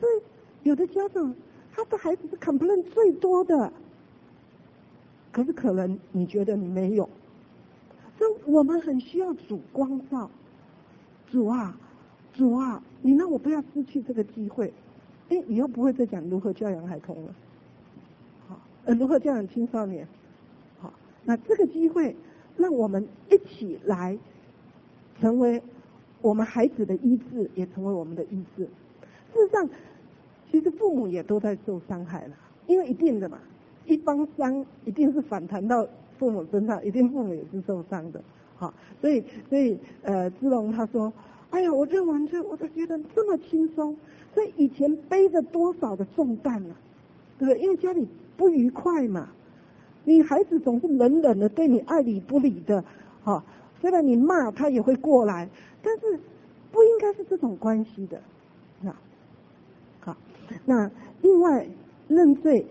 所以有的家长他的孩子是 complain 最多的，可是可能你觉得你没有，所以我们很需要主光照。主啊，主啊，你让我不要失去这个机会。以后不会再讲如何教养孩童了，好，如何教养青少年。好，那这个机会让我们一起来成为我们孩子的医治，也成为我们的医治。事实上，其实父母也都在受伤害了，因为一定的嘛，一方伤一定是反弹到父母身上，一定父母也是受伤的。好，所以志龙他说，哎呀，我认完罪，我就觉得这么轻松。所以以前背着多少的重担啊，对不对？因为家里不愉快嘛，你孩子总是冷冷的对你爱理不理的，好，虽然你骂他也会过来，但是不应该是这种关系的，好，那另外认罪，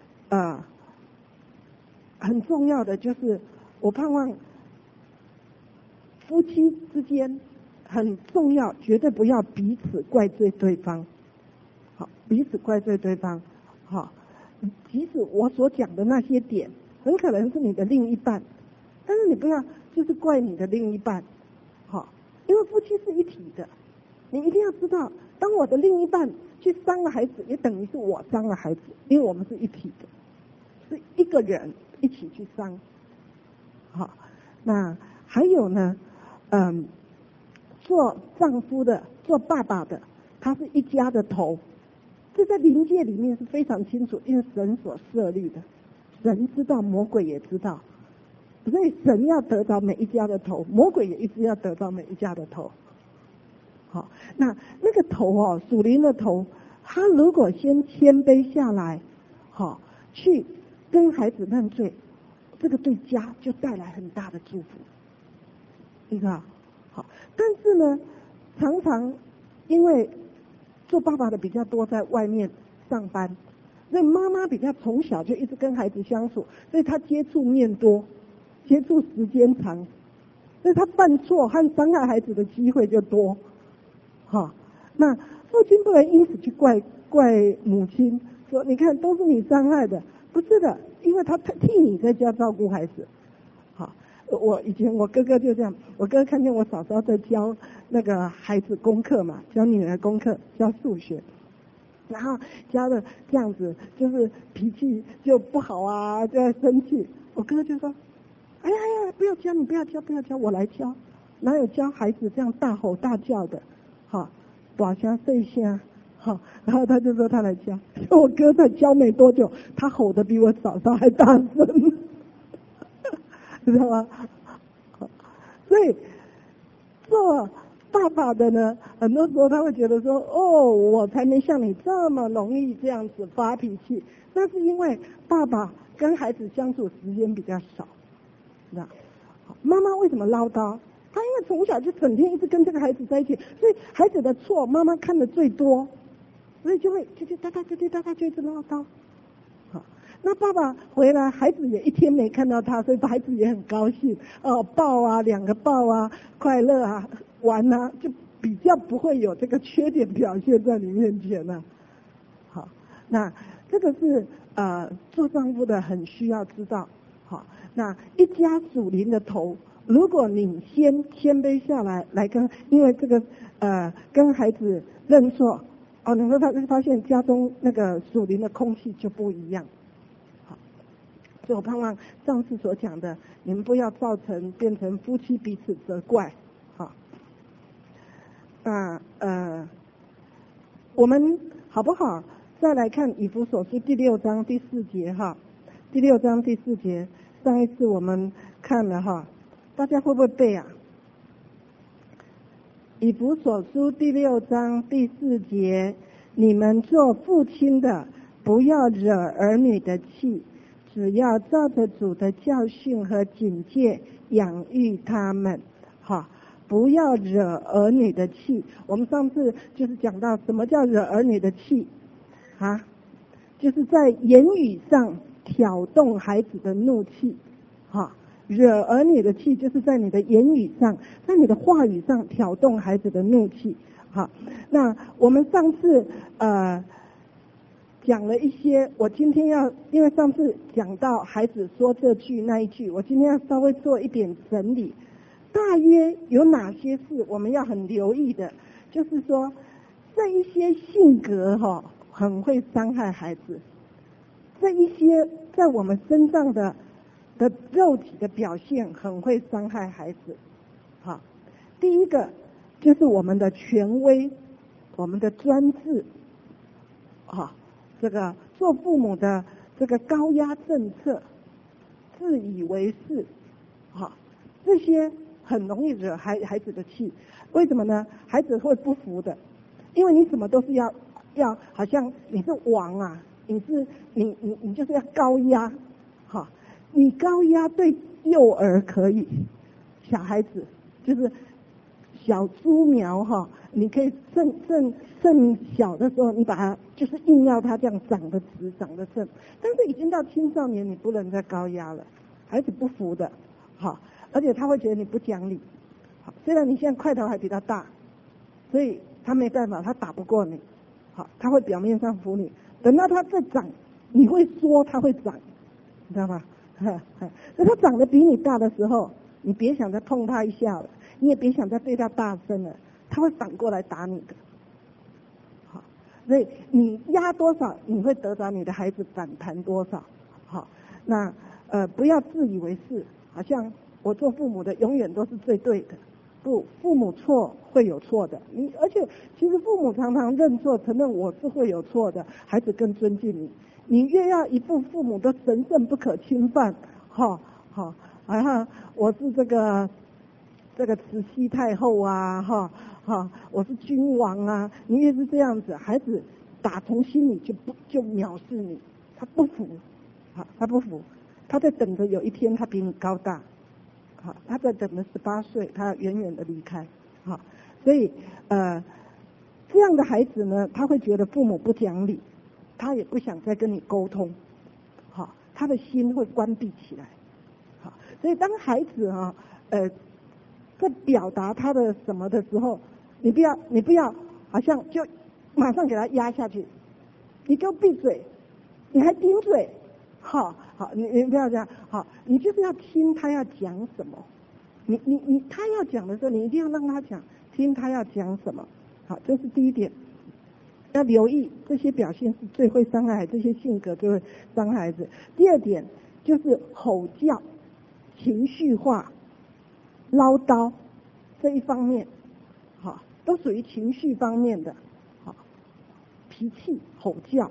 很重要的就是我盼望夫妻之间很重要，绝对不要彼此怪罪对方。好，彼此怪罪对方，好，即使我所讲的那些点，很可能是你的另一半，但是你不要就是怪你的另一半，好，因为夫妻是一体的，你一定要知道，当我的另一半去伤了孩子，也等于是我伤了孩子，因为我们是一体的，是一个人一起去伤，好，那还有呢，做丈夫的，做爸爸的，他是一家的头。这在灵界里面是非常清楚，因为神所设立的，神知道，魔鬼也知道，所以神要得到每一家的头，魔鬼也一直要得到每一家的头。好，那个头哦，属灵的头，他如果先谦卑下来，好，去跟孩子认罪，这个对家就带来很大的祝福，你知道？好，但是呢，常常因为做爸爸的比较多在外面上班，所以妈妈比较从小就一直跟孩子相处，所以他接触面多，接触时间长，所以他犯错和伤害孩子的机会就多。好，那父亲不能因此去怪母亲，说你看都是你伤害的，不是的，因为他替你在家照顾孩子。好，以前我哥哥就这样，我哥看见我嫂嫂在教那个孩子功课嘛，教女儿功课，教数学，然后教的这样子，就是脾气就不好啊，就在生气。我哥就说：“哎呀，不要教，你不要教，我来教。哪有教孩子这样大吼大叫的？好，大声细声，好。”然后他就说他来教，我哥才教没多久，他吼得比我嫂嫂还大声。知道吗？所以做爸爸的呢，很多时候他会觉得说，哦，我才没像你这么容易这样子发脾气。那是因为爸爸跟孩子相处时间比较少，知道？妈妈为什么唠叨？她因为从小就整天一直跟这个孩子在一起，所以孩子的错妈妈看的最多，所以就会叽叽喳喳就一直唠叨。那爸爸回来，孩子也一天没看到他，所以孩子也很高兴哦，抱啊，两个抱啊，快乐啊，玩啊，就比较不会有这个缺点表现在你面前了。好，那这个是做丈夫的很需要知道。好，那一家属灵的头，如果你先谦卑下来跟，因为这个跟孩子认错哦，你会发现家中那个属灵的空气就不一样。所以我盼望上次所讲的，你们不要变成夫妻彼此责怪，好。那我们好不好？再来看以弗所书第6章第4节哈，第6章第4节，上一次我们看了哈，大家会不会背啊？以弗所书第6章第4节，你们做父亲的，不要惹儿女的气。只要照着主的教训和警戒养育他们，好，不要惹儿女的气。我们上次就是讲到什么叫惹儿女的气啊，就是在言语上挑动孩子的怒气，好，惹儿女的气就是在你的言语上，在你的话语上挑动孩子的怒气， 好，那我们上次讲了一些，我今天因为上次讲到孩子说这句那一句，我今天要稍微做一点整理。大约有哪些是我们要很留意的？就是说，这一些性格很会伤害孩子，这一些在我们身上的肉体的表现很会伤害孩子。好，第一个就是我们的权威，我们的专制，这个做父母的这个高压政策，自以为是，这些很容易惹孩子的气。为什么呢？孩子会不服的，因为你什么都是要好像你是王啊，你就是要高压，你高压对幼儿可以，小孩子就是小猪苗你可以正小的时候，你把它就是硬要它这样长得直长得正，但是已经到青少年，你不能再高压了，孩子不服的，而且他会觉得你不讲理。虽然你现在块头还比较大，所以他没办法，他打不过你，他会表面上服你，等到他再长，你会说他会长，你知道吗？等他长得比你大的时候，你别想再碰他一下了，你也别想再对他大声了，他会反过来打你的。所以你压多少，你会得到你的孩子反弹多少。那不要自以为是，好像我做父母的永远都是最对的。不，父母错会有错的，而且其实父母常常认错，承认我是会有错的，孩子更尊敬你。你越要一副父母的神圣不可侵犯，然后我是这个慈禧太后啊，我是君王啊，你越是这样子，孩子打从心里就藐视你，他不服，他不服，他在等着有一天他比你高大。他在等着18岁，他远远的离开，所以这样的孩子呢，他会觉得父母不讲理，他也不想再跟你沟通，他的心会关闭起来，所以当孩子在表达他的什么的时候，你不要好像就马上给他压下去，你给我闭嘴，你还顶嘴，你不要这样，你就是要听他要讲什么，他要讲的时候，你一定要让他讲，听他要讲什么，这是第一点，要留意这些表现是最会伤害孩子，这些性格就会伤害孩子。第二点就是吼叫、情绪化、唠叨这一方面，都属于情绪方面的，脾气、吼叫，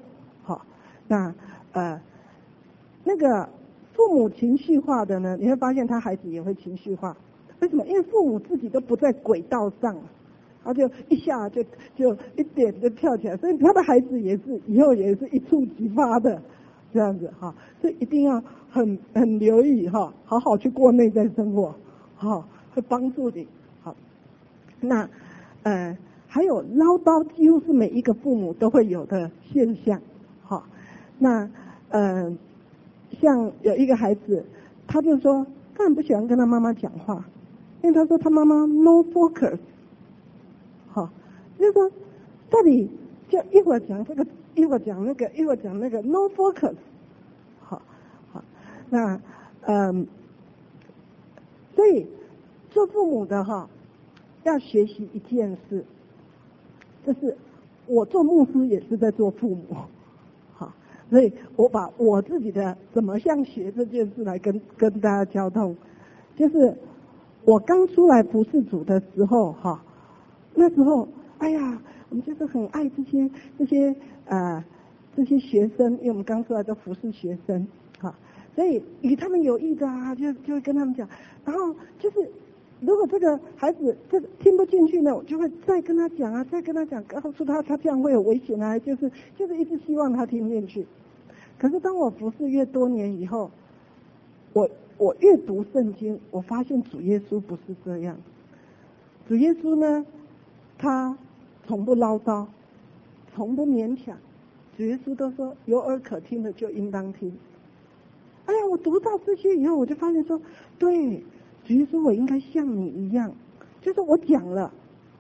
那个父母情绪化的呢，你会发现他孩子也会情绪化。为什么？因为父母自己都不在轨道上，他就一下就一点就跳起来，所以他的孩子也是以后也是一触即发的这样子所以一定要很留意好好去过内在生活，会帮助你。那还有唠叨，几乎是每一个父母都会有的现象。那像有一个孩子，他就说他很不喜欢跟他妈妈讲话，因为他说他妈妈 no focus， 就是说到底就一会儿讲这个，一会儿讲那个，一会儿讲那个 no focus， 那所以做父母的要学习一件事，就是我做牧师也是在做父母。所以我把我自己的怎么像学这件事来跟大家交通，就是我刚出来服侍主的时候那时候哎呀，我们就是很爱这些学生，因为我们刚出来都服侍学生所以与他们有益的就会跟他们讲，然后就是如果这个孩子听不进去呢，我就会再跟他讲再跟他讲，告诉他这样会有危险就是一直希望他听进去。可是当我服侍越多年以后，我越读圣经，我发现主耶稣不是这样。主耶稣呢，他从不唠叨，从不勉强，主耶稣都说有耳可听的就应当听。哎呀，我读到这些以后，我就发现说，对，主耶稣我应该像你一样，就是我讲了，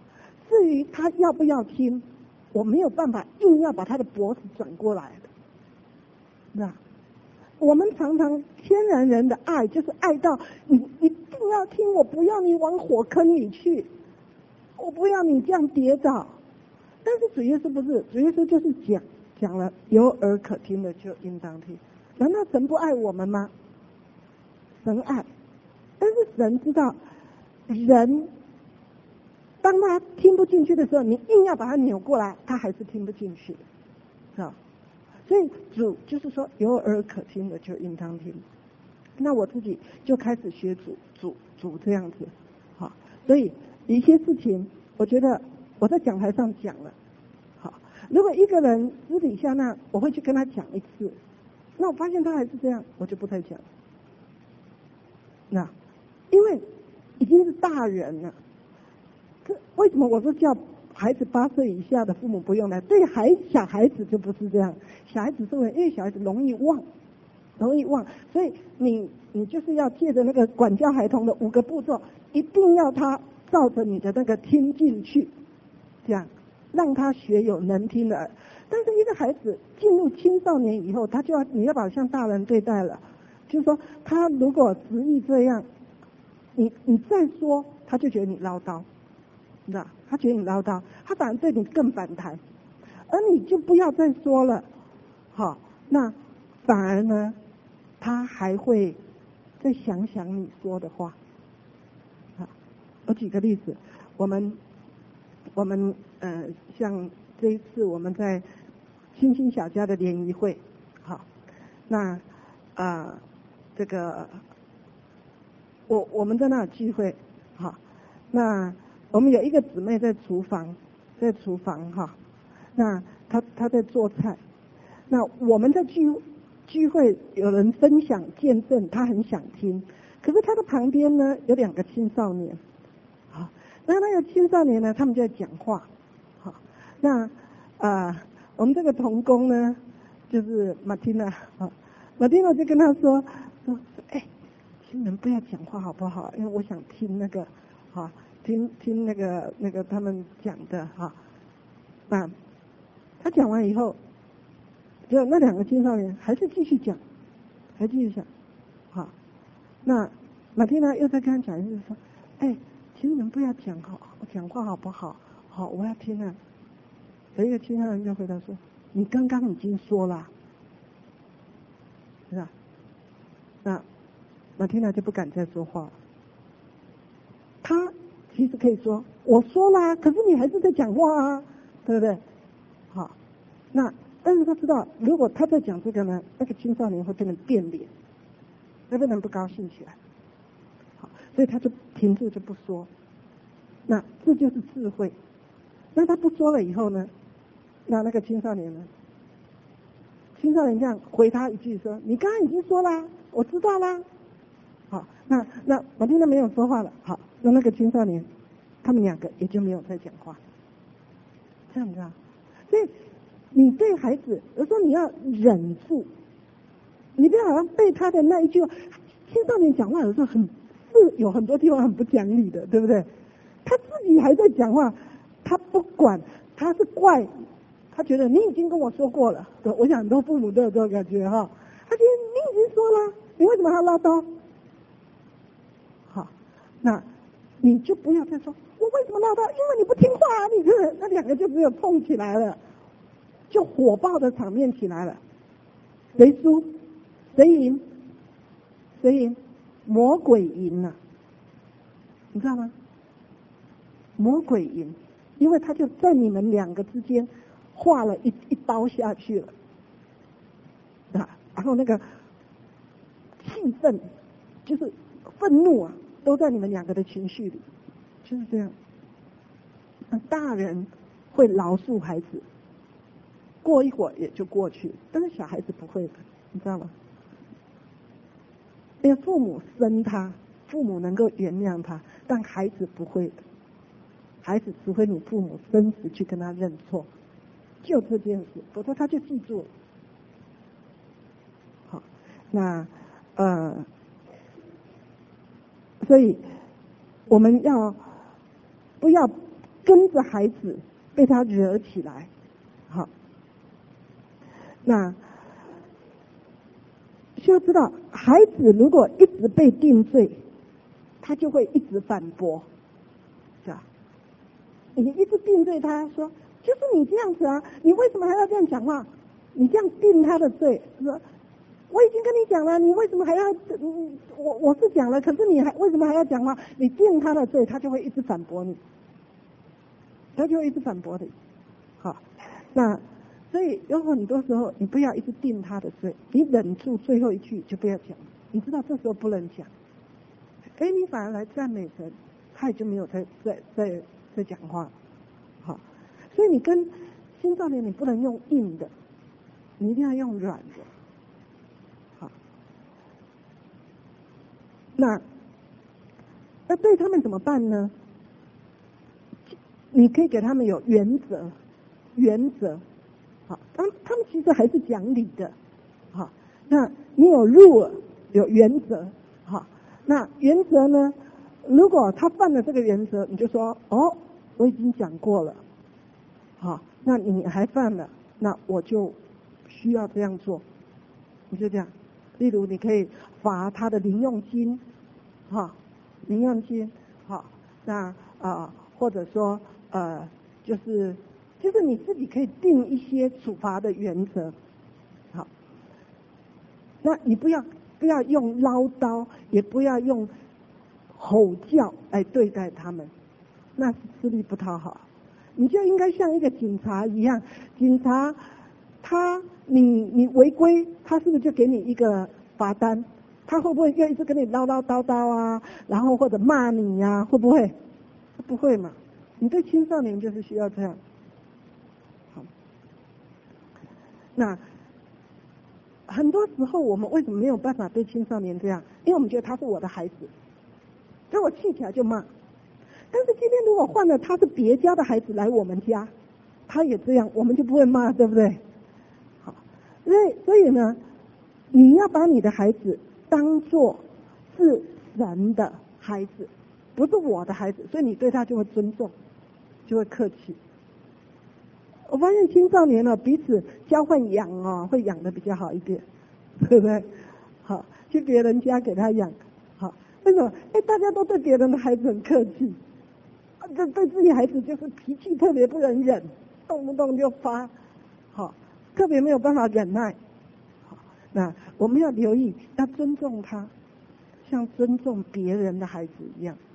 至于他要不要听，我没有办法硬要把他的脖子转过来的，是吧？我们常常天然人的爱就是爱到你一定要听，我不要你往火坑里去，我不要你这样跌倒。但是主耶稣不是，主耶稣就是讲了，有耳可听的就应当听。难道神不爱我们吗？神爱，但是神知道人当他听不进去的时候，你硬要把他扭过来，他还是听不进去，是吧？所以主就是说，有耳可听的就应当听。那我自己就开始学主这样子，好，所以一些事情，我觉得我在讲台上讲了，好，如果一个人私底下那我会去跟他讲一次，那我发现他还是这样，我就不再讲。那因为已经是大人了，为什么我说叫孩子8岁以下的父母不用来？对小孩子就不是这样，小孩子因为小孩子容易忘，所以你就是要借着那个管教孩童的5个步骤，一定要他照着你的那个听进去，这样让他学有能听的耳。但是一个孩子进入青少年以后，你要把他像大人对待了，就是说他如果执意这样，你再说，他就觉得你唠叨。那他觉得你唠叨，他反而对你更反弹，而你就不要再说了，好，那反而呢，他还会再想想你说的话。好，我举个例子，我们像这一次我们在星星小家的联谊会，好，那这个我们在那聚会，好，那我们有一个姊妹在厨房哈，那她在做菜，那我们在聚会有人分享见证，她很想听，可是她的旁边呢有2个青少年，好，那个青少年呢，他们就在讲话，好，那我们这个同工呢，就是马蒂娜，好，马蒂娜就跟他说，哎，请你们不要讲话好不好？因为我想听那个，好。听那个他们讲的哈，那他讲完以后，就那2个青少年还是继续讲，好，那马蒂娜又在跟他讲，就是说，哎，请你们不要讲话好不好？好，我要听啊。有一个青少年就回答说，你刚刚已经说了，是吧？那马蒂娜就不敢再说话了，他其实可以说我说啦，可是你还是在讲话啊，对不对？好，那但是他知道，如果他在讲这个呢，那个青少年会变成变脸，会变成不高兴起来。好，所以他就停住就不说。那这就是智慧。那他不说了以后呢，那个青少年呢？青少年这样回他一句说：“你刚刚已经说啦，我知道啦。”好，那马蒂娜没有说话了。好。那个青少年，他们2个也就没有再讲话，这样子啊。所以你对孩子，有时候你要忍住，你不要好像被他的那一句话。青少年讲话有时候是有很多地方很不讲理的，对不对？他自己还在讲话，他不管，他是怪，他觉得你已经跟我说过了。我想很多父母都有这种感觉哈，他觉得你已经说了，你为什么还要唠叨？好，那你就不要再说，我为什么唠叨？因为你不听话啊！你这那2个就只有冲起来了，就火爆的场面起来了。谁输？谁赢？谁赢？魔鬼赢了，你知道吗？魔鬼赢，因为他就在你们2个之间划了一刀下去了，然后那个气氛就是愤怒啊，都在你们2个的情绪里。就是这样，大人会饶恕孩子，过一会儿也就过去，但是小孩子不会的，你知道吗？因为父母生他，父母能够原谅他，但孩子不会的，孩子除非你父母真实去跟他认错，就这件事，否则他就记住了。好，那所以我们不要跟着孩子被他惹起来。好，那需要知道，孩子如果一直被定罪，他就会一直反驳，是吧？你一直定罪他说，就是你这样子啊，你为什么还要这样讲话？你这样定他的罪，说我已经跟你讲了，你为什么还要？我是讲了，可是你为什么还要讲话？你定他的罪，他就会一直反驳你，他就会一直反驳你。好，那所以有很多时候，你不要一直定他的罪，你忍住最后一句就不要讲。你知道这时候不能讲，你反而来赞美神，他也就没有在讲话。好，所以你跟青少年你不能用硬的，你一定要用软的。好，那对他们怎么办呢？你可以给他们有原则。好，他们其实还是讲理的。好，那你有rule，有原则。好，那原则呢？如果他犯了这个原则，你就说我已经讲过了。好，那你还犯了，那我就需要这样做。你就这样，例如你可以罚他的零用金，零用金。好，那或者说就是你自己可以定一些处罚的原则。好，那你不要用唠叨，也不要用吼叫来对待他们，那是吃力不讨好。你就应该像一个警察一样，警察你违规，他是不是就给你一个罚单？他会不会就一直跟你唠唠叨叨啊，然后或者骂你啊？会不会？不会嘛。你对青少年就是需要这样。好，那很多时候我们为什么没有办法对青少年这样？因为我们觉得他是我的孩子，所以我气起来就骂。但是今天如果换了他是别家的孩子来我们家，他也这样，我们就不会骂，对不对？好，所以呢，你要把你的孩子当作是神的孩子，不是我的孩子，所以你对他就会尊重，就会客气。我发现青少年彼此交换养会养得比较好一点，对不对？好，去别人家给他养，好，为什么？大家都对别人的孩子很客气，对自己孩子就是脾气特别不能忍，动不动就发，好，特别没有办法忍耐。好，那我们要留意，要尊重他，像尊重别人的孩子一样。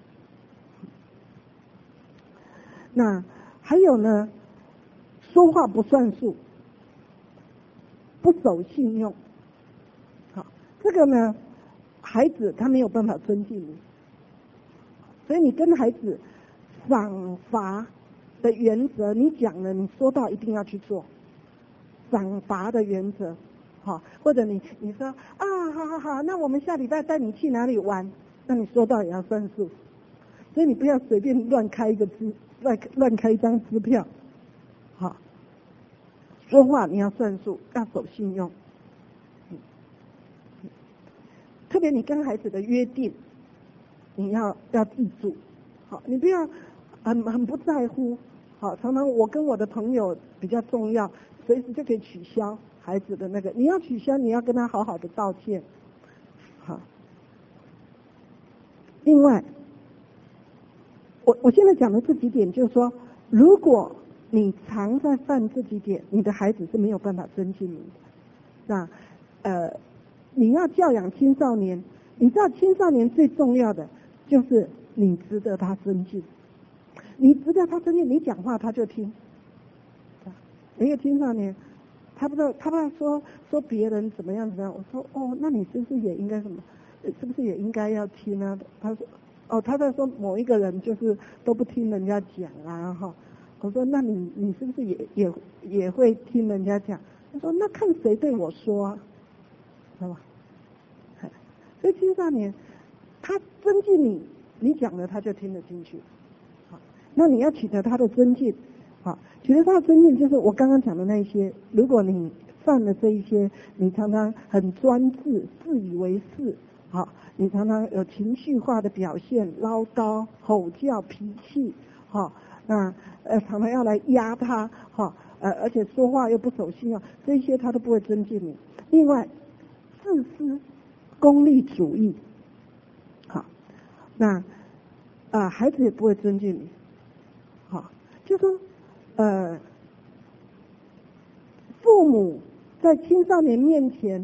那还有呢？说话不算数，不守信用。好，这个呢，孩子他没有办法尊敬你，所以你跟孩子赏罚的原则，你讲了，你说到一定要去做。赏罚的原则，好，或者你说好，那我们下礼拜带你去哪里玩，那你说到也要算数。所以你不要随便乱开一张支票。好，说话你要算数，要守信用。特别你跟孩子的约定，你要记住。好，你不要很不在乎。好，常常我跟我的朋友比较重要，随时就可以取消孩子的那个。你要取消，你要跟他好好的道歉。好，另外，我现在讲的这几点，就是说，如果你常在犯这几点，你的孩子是没有办法尊敬你的。那你要教养青少年，你知道青少年最重要的就是你值得他尊敬，你值得他尊敬，你讲话他就听。一个青少年，他不知道说别人怎么样，我说那你是不是也应该什么？是不是也应该要听啊？他说他在说某一个人就是都不听人家讲啊哈。我说那你是不是也会听人家讲？他说那看谁对我说啊，知道吧？所以青少年他尊敬你，你讲了他就听得进去。好，那你要取得他的尊敬。好，取得他的尊敬就是我刚刚讲的那一些。如果你犯了这一些，你常常很专制、自以为是，好，你常常有情绪化的表现，唠叨、吼叫、脾气，好， 那常常要来压他，哈，而且说话又不守信用，这些他都不会尊敬你。另外，自私、功利主义，好，那孩子也不会尊敬你，好，就说父母在青少年面前，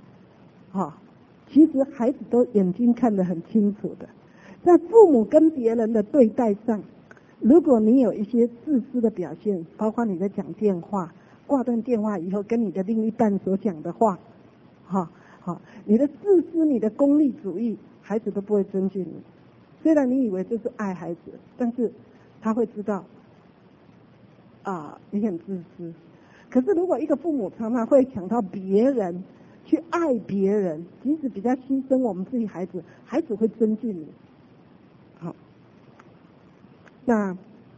其实孩子都眼睛看得很清楚的，在父母跟别人的对待上，如果你有一些自私的表现，包括你在讲电话，挂断电话以后跟你的另一半所讲的话，你的自私、你的功利主义，孩子都不会尊敬你。虽然你以为这是爱孩子，但是他会知道你很自私。可是如果一个父母常常会想到别人，去爱别人，即使比较牺牲我们自己孩子，孩子会尊敬你。好，那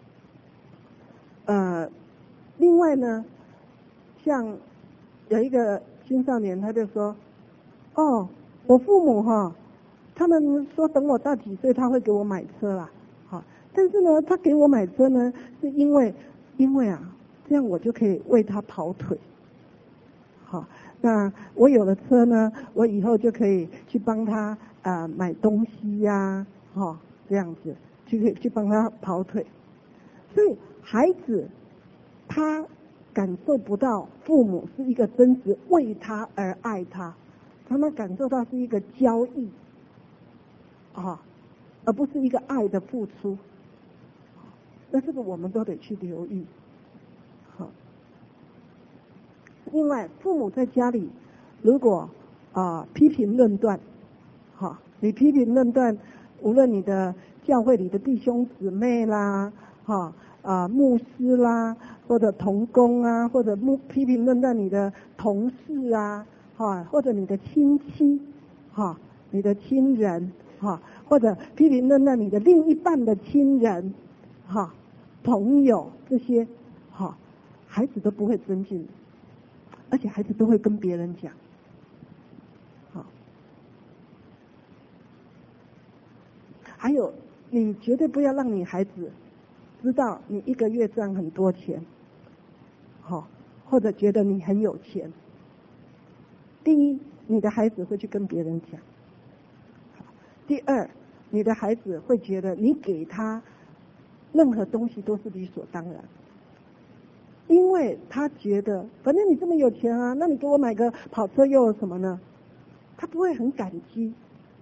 另外呢，像有一个青少年，他就说，我父母他们说等我到几岁他会给我买车啦，但是呢，他给我买车呢，是因为这样我就可以为他跑腿。好，那我有了车呢，我以后就可以去帮他买东西呀，这样子去帮他跑腿。所以孩子他感受不到父母是一个真实为他而爱他，他们感受到是一个交易，而不是一个爱的付出。那这个我们都得去留意。好，另外，父母在家里如果批评论断，你批评论断，无论你的教会里的弟兄姊妹啦，牧师啦，或者同工啊，或者批评论断你的同事啊，或者你的亲戚，你的亲人，或者批评论断你的另一半的亲人，朋友这些，孩子都不会尊敬你，而且孩子都会跟别人讲。还有，你绝对不要让你孩子知道你一个月赚很多钱，或者觉得你很有钱。第一，你的孩子会去跟别人讲；第二，你的孩子会觉得你给他任何东西都是理所当然，因为他觉得反正你这么有钱啊，那你给我买个跑车又有什么呢？他不会很感激。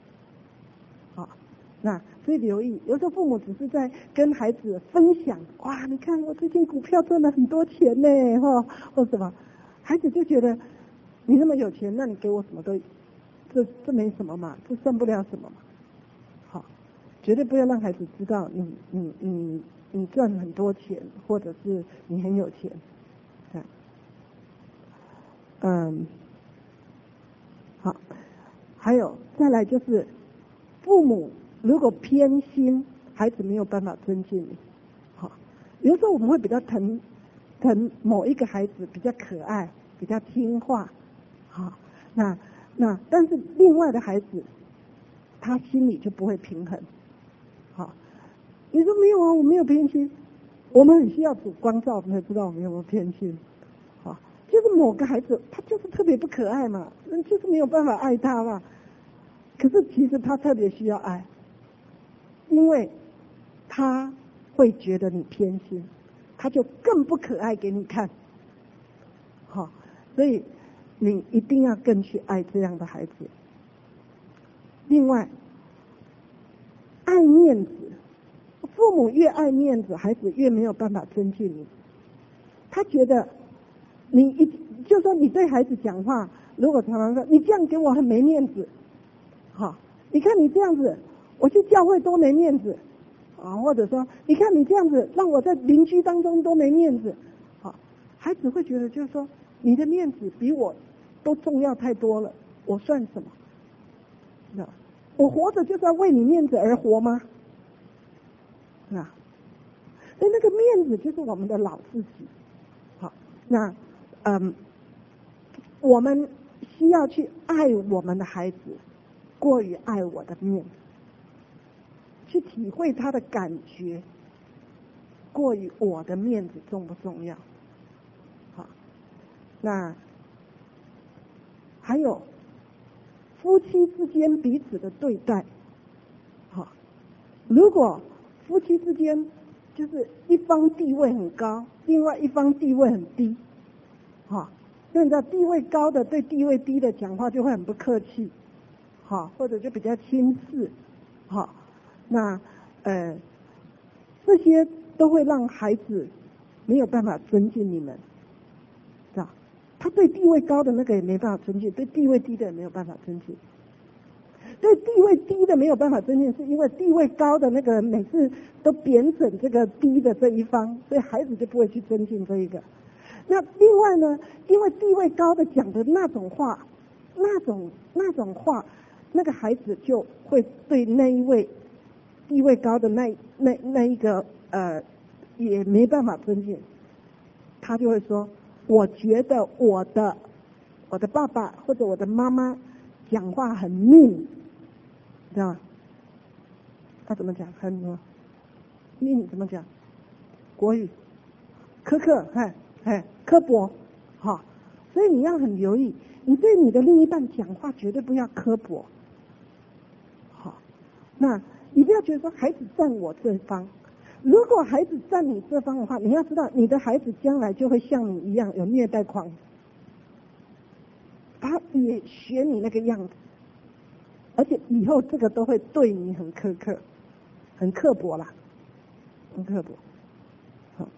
那所以留意，有时候父母只是在跟孩子分享，哇，你看我最近股票赚了很多钱呢，或什么，孩子就觉得你那么有钱，那你给我什么都，这没什么嘛，这算不了什么嘛。好，绝对不要让孩子知道你赚很多钱，或者是你很有钱，好，还有再来就是父母如果偏心，孩子没有办法尊敬你。有时候我们会比较疼某一个孩子比较可爱，比较听话，那但是另外的孩子，他心里就不会平衡。你说没有啊，我没有偏心，我们很需要主光照，我们才知道我们有没有偏心。就是某个孩子他就是特别不可爱嘛，就是没有办法爱他嘛。可是其实他特别需要爱，因为他会觉得你偏心，他就更不可爱给你看。所以你一定要更去爱这样的孩子。另外，爱面子，父母越爱面子，孩子越没有办法尊敬你。他觉得就说你对孩子讲话，如果常常说你这样给我很没面子，你看你这样子，我去教会多没面子，或者说你看你这样子让我在邻居当中多没面子，孩子会觉得就是说你的面子比我都重要太多了，我算什么？我活着就是要为你面子而活吗？所以那个面子就是我们的老自己。那我们需要去爱我们的孩子，过于爱我的面子，去体会他的感觉， 过于我的面子重不重要？好，那还有夫妻之间彼此的对待，好，如果夫妻之间就是一方地位很高，另外一方地位很低，好，那你知道地位高的对地位低的讲话就会很不客气，好，或者就比较轻视，好，那这些都会让孩子没有办法尊敬你们，知道？他对地位高的那个也没办法尊敬，对地位低的也没有办法尊敬。对地位低的没有办法尊敬，是因为地位高的那个每次都贬损这个低的这一方，所以孩子就不会去尊敬这一个。那另外呢，因为地位高的讲的那种话，那种话，那个孩子就会对那一位地位高的那一个也没办法尊敬，他就会说，我觉得我的爸爸或者我的妈妈讲话很命，知道吗？他怎么讲？很命怎么讲？国语苛刻，刻薄，好，所以你要很留意，你对你的另一半讲话绝对不要刻薄，好，那你不要觉得说孩子站我这方，如果孩子站你这方的话，你要知道你的孩子将来就会像你一样有虐待狂，他也学你那个样子，而且以后这个都会对你很苛刻，很刻薄啦，很刻薄。好，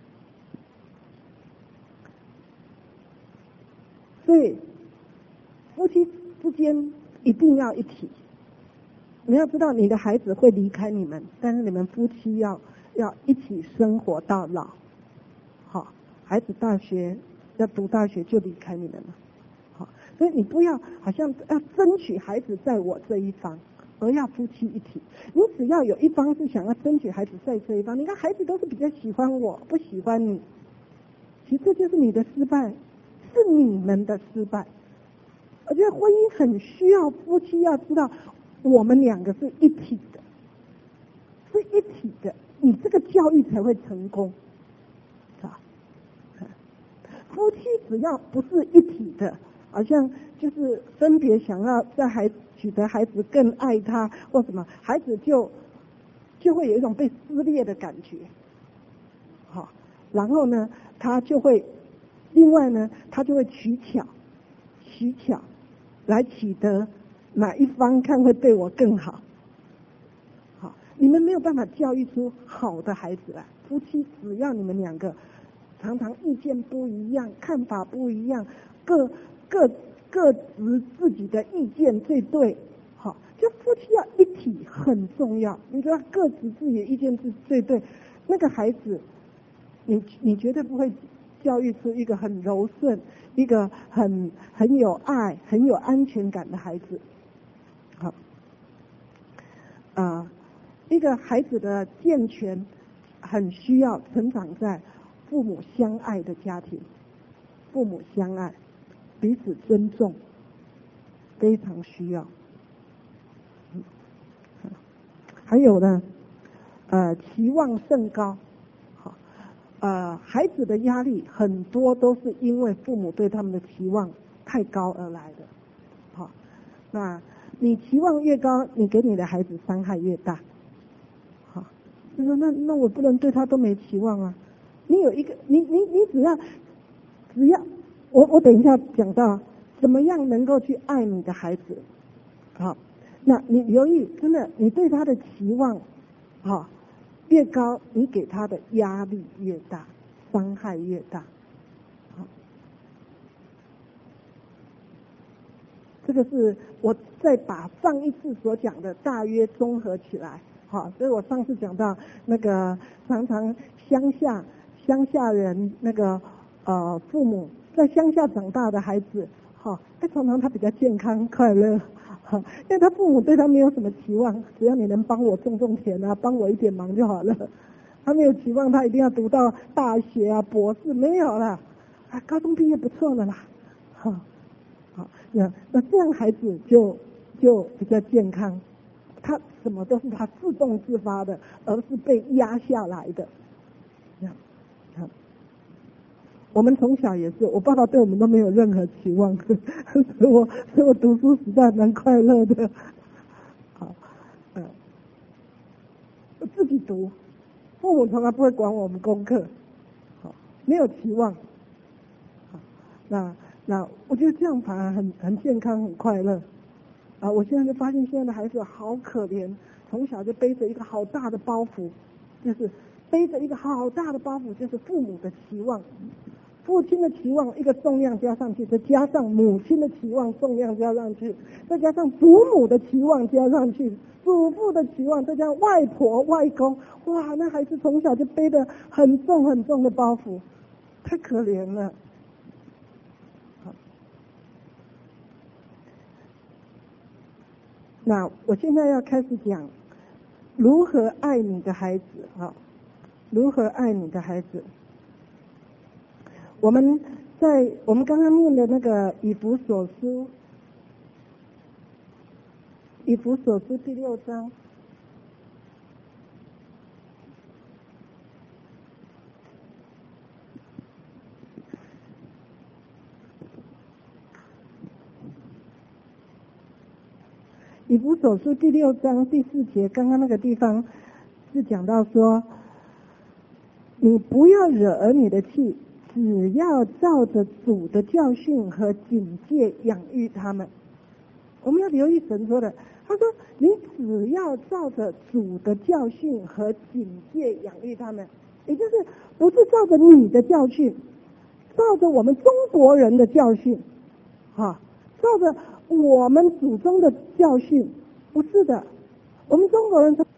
所以夫妻之间一定要一体。你要知道，你的孩子会离开你们，但是你们夫妻要一起生活到老。好，孩子要读大学就离开你们了。好，所以你不要好像要争取孩子在我这一方，而要夫妻一体。你只要有一方是想要争取孩子在这一方，你看孩子都是比较喜欢我，不喜欢你。其实这就是你的失败，是你们的失败。我觉得婚姻很需要夫妻要知道，我们两个是一体的，是一体的，你这个教育才会成功，是吧？夫妻只要不是一体的，好像就是分别想要取得孩子更爱他或什么，孩子就会有一种被撕裂的感觉，好，然后呢，他就会取巧来取得哪一方看会对我更好。好，你们没有办法教育出好的孩子来。夫妻只要你们两个常常意见不一样，看法不一样，各执自己的意见最对，好，就夫妻要一体很重要。你知道各执自己的意见是最对，那个孩子，你绝对不会教育出一个很柔顺、一个很有爱、很有安全感的孩子。好，一个孩子的健全很需要成长在父母相爱的家庭，父母相爱，彼此尊重，非常需要。还有呢，期望甚高，好，孩子的压力很多都是因为父母对他们的期望太高而来的，好，那你期望越高，你给你的孩子伤害越大，好，就说那我不能对他都没期望啊，你有一个你只要我等一下讲到怎么样能够去爱你的孩子，好，那你留意，真的你对他的期望，好，越高，你给他的压力越大，伤害越大。好，这个是我再把上一次所讲的大约综合起来。好，所以我上次讲到那个常常乡下人那个父母在乡下长大的孩子，好，常常他比较健康快乐，因为他父母对他没有什么期望，只要你能帮我种田啊，帮我一点忙就好了。他没有期望他一定要读到大学啊、博士，没有啦，高中毕业不错了啦。好，那这样孩子就比较健康，他什么都是他自动自发的，而是被压下来的。 我们从小也是，我爸爸对我们都没有任何期望，所以我读书时代蛮快乐的。好，我自己读，父母从来不会管我们功课，好，没有期望。好，那我觉得这样反而很健康很快乐。啊，我现在就发现现在的孩子好可怜，从小就背着一个好大的包袱，就是背着一个好大的包袱，就是父母的期望。父亲的期望一个重量加上去，再加上母亲的期望重量加上去，再加上祖母的期望加上去，祖父的期望，再加上外婆外公，哇，那孩子从小就背着很重很重的包袱，太可怜了。好，那我现在要开始讲如何爱你的孩子。好，如何爱你的孩子。我们刚刚念的那个以弗所书第6章，以弗所书第6章第4节，刚刚那个地方是讲到说，你不要惹儿女的气，只要照着主的教训和警戒养育他们。我们要留意神说的，他说你只要照着主的教训和警戒养育他们，也就是不是照着你的教训，照着我们中国人的教训，照着我们祖宗的教训，不是的。我们中国人说